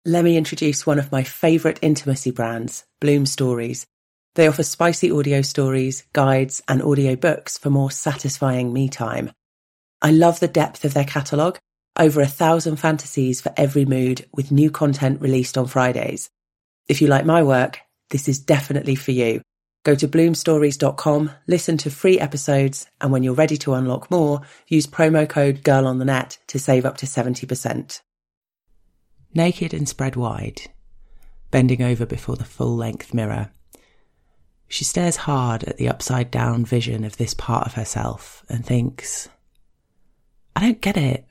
Let me introduce one of my favourite intimacy brands, Bloom Stories. They offer spicy audio stories, guides, and audio books for more satisfying me time. I love the depth of their catalogue, over 1,000 fantasies for every mood, with new content released on Fridays. If you like my work, this is definitely for you. Go to bloomstories.com, listen to free episodes, and when you're ready to unlock more, use promo code GIRLONTHENET to save up to 70%. Naked and spread wide, bending over before the full-length mirror, she stares hard at the upside-down vision of this part of herself and thinks, I don't get it.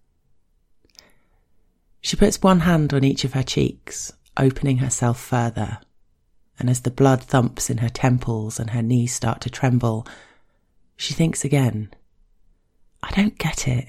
She puts one hand on each of her cheeks, opening herself further, and as the blood thumps in her temples and her knees start to tremble, she thinks again, I don't get it.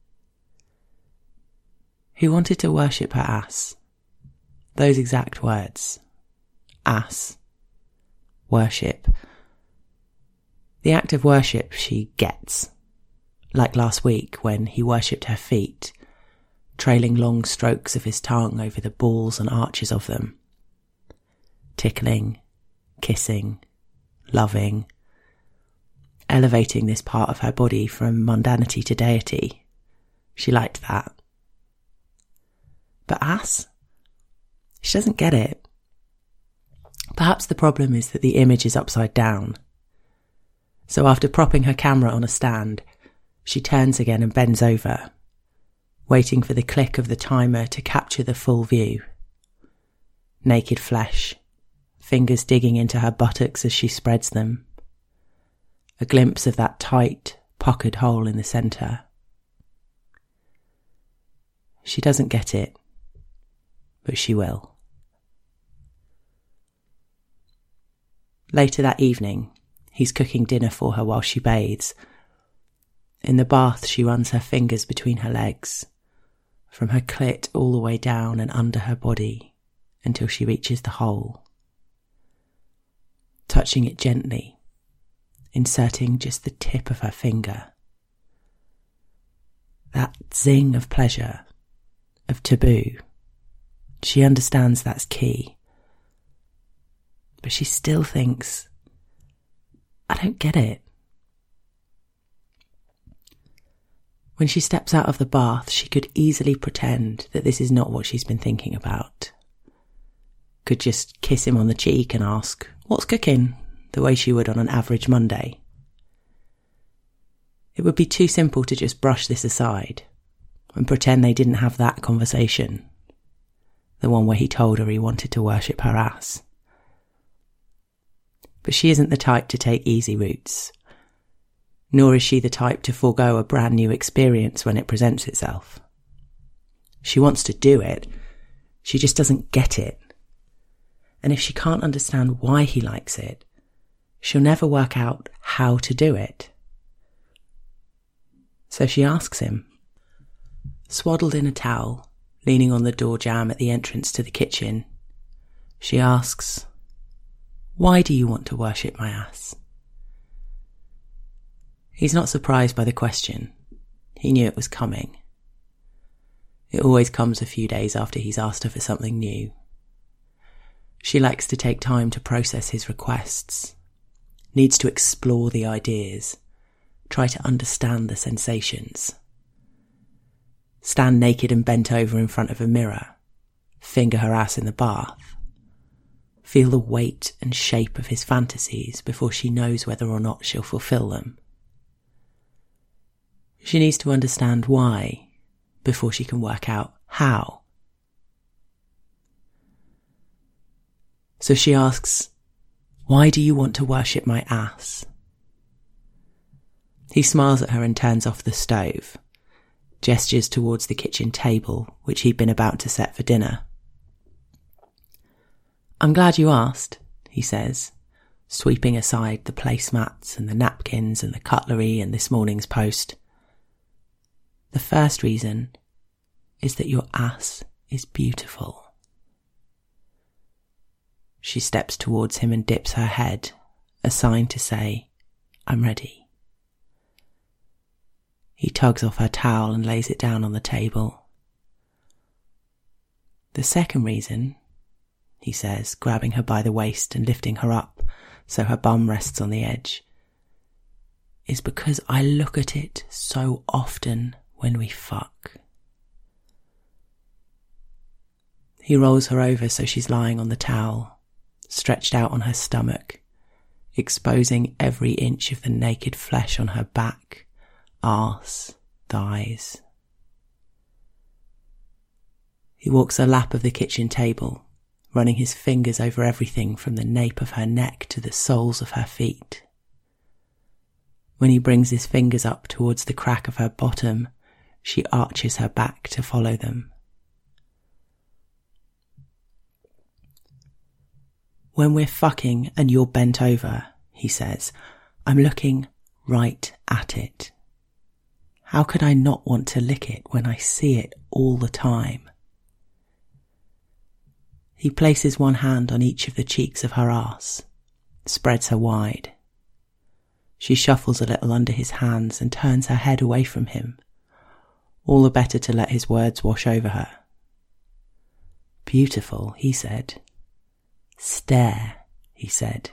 He wanted to worship her ass. Those exact words. Ass. Worship. The act of worship she gets. Like last week when he worshipped her feet, trailing long strokes of his tongue over the balls and arches of them. Tickling, kissing, loving, elevating this part of her body from mundanity to deity. She liked that. But ass? She doesn't get it. Perhaps the problem is that the image is upside down. So after propping her camera on a stand, she turns again and bends over, waiting for the click of the timer to capture the full view. Naked flesh, fingers digging into her buttocks as she spreads them. A glimpse of that tight, puckered hole in the centre. She doesn't get it. But she will. Later that evening, he's cooking dinner for her while she bathes. In the bath, she runs her fingers between her legs, from her clit all the way down and under her body, until she reaches the hole. Touching it gently, inserting just the tip of her finger. That zing of pleasure, of taboo. She understands that's key. But she still thinks, I don't get it. When she steps out of the bath, she could easily pretend that this is not what she's been thinking about. Could just kiss him on the cheek and ask, what's cooking? The way she would on an average Monday. It would be too simple to just brush this aside and pretend they didn't have that conversation. The one where he told her he wanted to worship her ass. But she isn't the type to take easy routes. Nor is she the type to forego a brand new experience when it presents itself. She wants to do it, she just doesn't get it. And if she can't understand why he likes it, she'll never work out how to do it. So she asks him, swaddled in a towel, leaning on the door jamb at the entrance to the kitchen, she asks, why do you want to worship my ass? He's not surprised by the question. He knew it was coming. It always comes a few days after he's asked her for something new. She likes to take time to process his requests, needs to explore the ideas, try to understand the sensations. Stand naked and bent over in front of a mirror, finger her ass in the bath, feel the weight and shape of his fantasies before she knows whether or not she'll fulfill them. She needs to understand why before she can work out how. So she asks, why do you want to worship my ass? He smiles at her and turns off the stove, gestures towards the kitchen table, which he'd been about to set for dinner. I'm glad you asked, he says, sweeping aside the placemats and the napkins and the cutlery and this morning's post. The first reason is that your ass is beautiful. She steps towards him and dips her head, a sign to say, I'm ready. He tugs off her towel and lays it down on the table. The second reason, he says, grabbing her by the waist and lifting her up so her bum rests on the edge, is because I look at it so often when we fuck. He rolls her over so she's lying on the towel, stretched out on her stomach, exposing every inch of the naked flesh on her back, arse, thighs. He walks her lap of the kitchen table, running his fingers over everything from the nape of her neck to the soles of her feet. When he brings his fingers up towards the crack of her bottom, she arches her back to follow them. When we're fucking and you're bent over, he says, I'm looking right at it. How could I not want to lick it when I see it all the time? He places one hand on each of the cheeks of her arse, spreads her wide. She shuffles a little under his hands and turns her head away from him, all the better to let his words wash over her. Beautiful, he said. Stare, he said.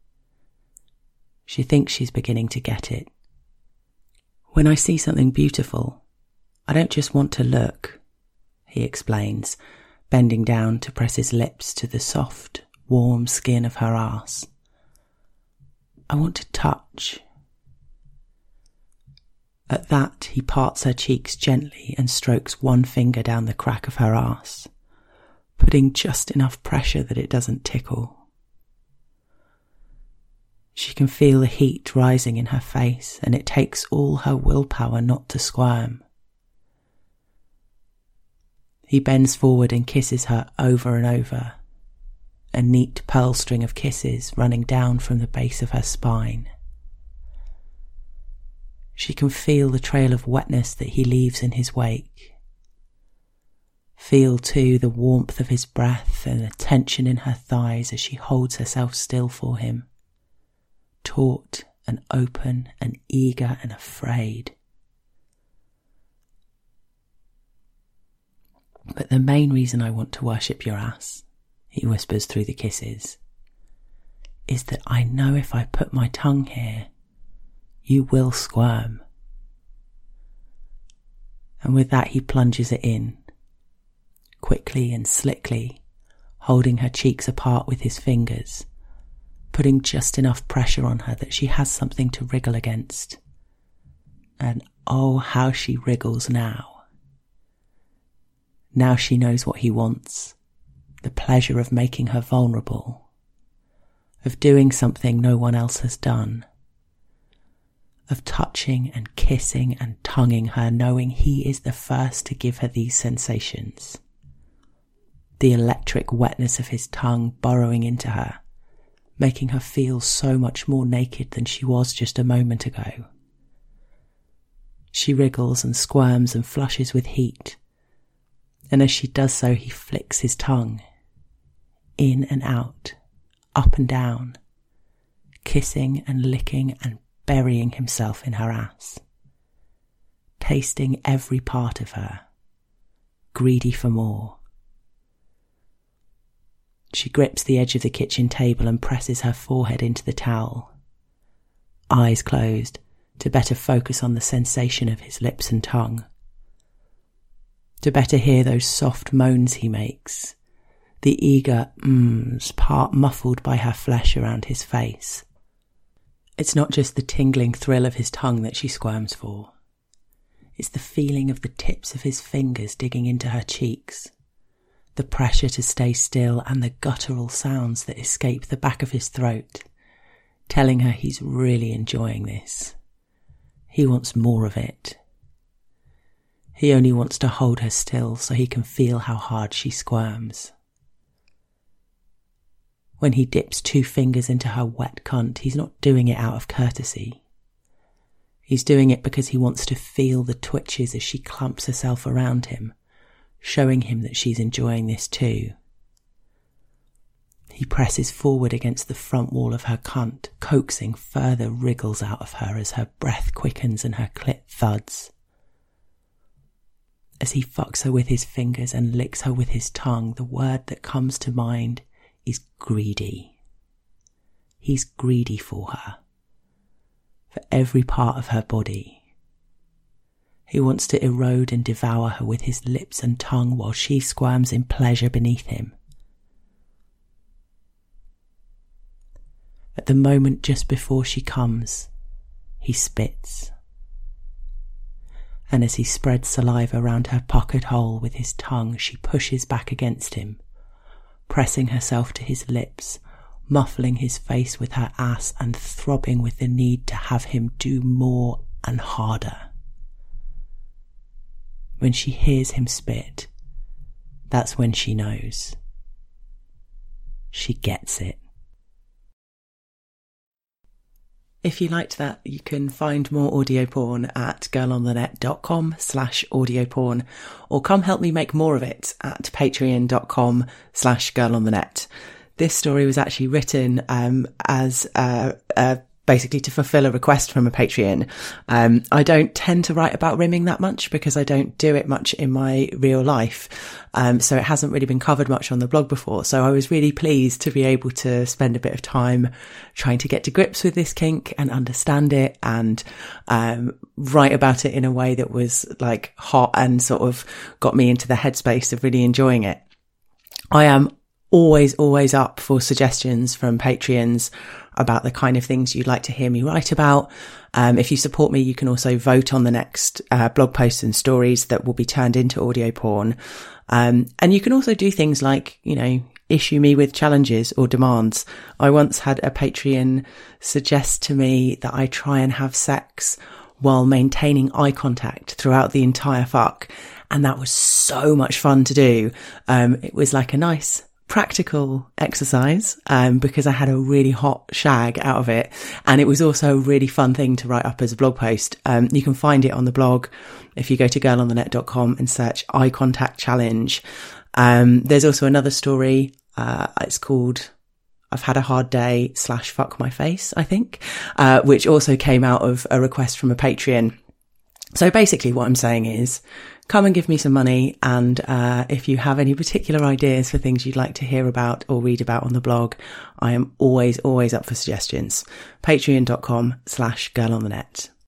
She thinks she's beginning to get it. When I see something beautiful, I don't just want to look, he explains, bending down to press his lips to the soft, warm skin of her arse. I want to touch. At that, he parts her cheeks gently and strokes one finger down the crack of her arse, putting just enough pressure that it doesn't tickle. She can feel the heat rising in her face, and it takes all her willpower not to squirm. He bends forward and kisses her over and over, a neat pearl string of kisses running down from the base of her spine. She can feel the trail of wetness that he leaves in his wake. Feel, too, the warmth of his breath and the tension in her thighs as she holds herself still for him, taut and open and eager and afraid. But the main reason I want to worship your ass, he whispers through the kisses, is that I know if I put my tongue here, you will squirm. And with that he plunges it in, quickly and slickly, holding her cheeks apart with his fingers, putting just enough pressure on her that she has something to wriggle against. And oh, how she wriggles now. Now she knows what he wants, the pleasure of making her vulnerable, of doing something no one else has done, of touching and kissing and tonguing her, knowing he is the first to give her these sensations. The electric wetness of his tongue burrowing into her, making her feel so much more naked than she was just a moment ago. She wriggles and squirms and flushes with heat, and as she does so he flicks his tongue, in and out, up and down, kissing and licking and burying himself in her ass, tasting every part of her, greedy for more. She grips the edge of the kitchen table and presses her forehead into the towel, eyes closed to better focus on the sensation of his lips and tongue, to better hear those soft moans he makes, the eager mms part muffled by her flesh around his face. It's not just the tingling thrill of his tongue that she squirms for. It's the feeling of the tips of his fingers digging into her cheeks, the pressure to stay still and the guttural sounds that escape the back of his throat, telling her he's really enjoying this. He wants more of it. He only wants to hold her still so he can feel how hard she squirms. When he dips 2 fingers into her wet cunt, he's not doing it out of courtesy. He's doing it because he wants to feel the twitches as she clumps herself around him, showing him that she's enjoying this too. He presses forward against the front wall of her cunt, coaxing further wriggles out of her as her breath quickens and her clit thuds. as he fucks her with his fingers and licks her with his tongue, the word that comes to mind is greedy. He's greedy for her, for every part of her body. He wants to erode and devour her with his lips and tongue while she squirms in pleasure beneath him. At the moment just before she comes, he spits. And as he spreads saliva around her puckered hole with his tongue, she pushes back against him, pressing herself to his lips, muffling his face with her ass and throbbing with the need to have him do more and harder. When she hears him spit, that's when she knows. She gets it. If you liked that, you can find more audio porn at girlonthenet.com/audio porn, or come help me make more of it at patreon.com/girlonthenet. This story was actually written as basically to fulfill a request from a Patreon. I don't tend to write about rimming that much because I don't do it much in my real life. So it hasn't really been covered much on the blog before. So I was really pleased to be able to spend a bit of time trying to get to grips with this kink and understand it and write about it in a way that was like hot and sort of got me into the headspace of really enjoying it. I am always up for suggestions from Patreons about the kind of things you'd like to hear me write about. If you support me, you can also vote on the next blog posts and stories that will be turned into audio porn. And you can also do things like, issue me with challenges or demands. I once had a Patreon suggest to me that I try and have sex while maintaining eye contact throughout the entire fuck. And that was so much fun to do. It was like a nice practical exercise because I had a really hot shag out of it, and it was also a really fun thing to write up as a blog post. You can find it on the blog if you go to girlonthenet.com and search eye contact challenge. There's also another story, it's called I've had a hard day / fuck my face, I think, which also came out of a request from a Patreon. So basically what I'm saying is, come and give me some money, and if you have any particular ideas for things you'd like to hear about or read about on the blog, I am always up for suggestions. Patreon.com/girlonthenet.